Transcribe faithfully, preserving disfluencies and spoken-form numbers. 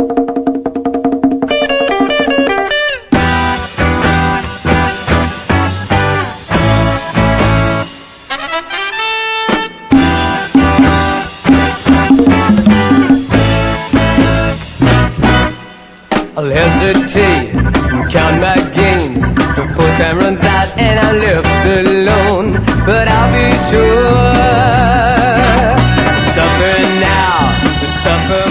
I'll hesitate and count my gains before time runs out and I'm left alone. But I'll be sure, suffer now, suffer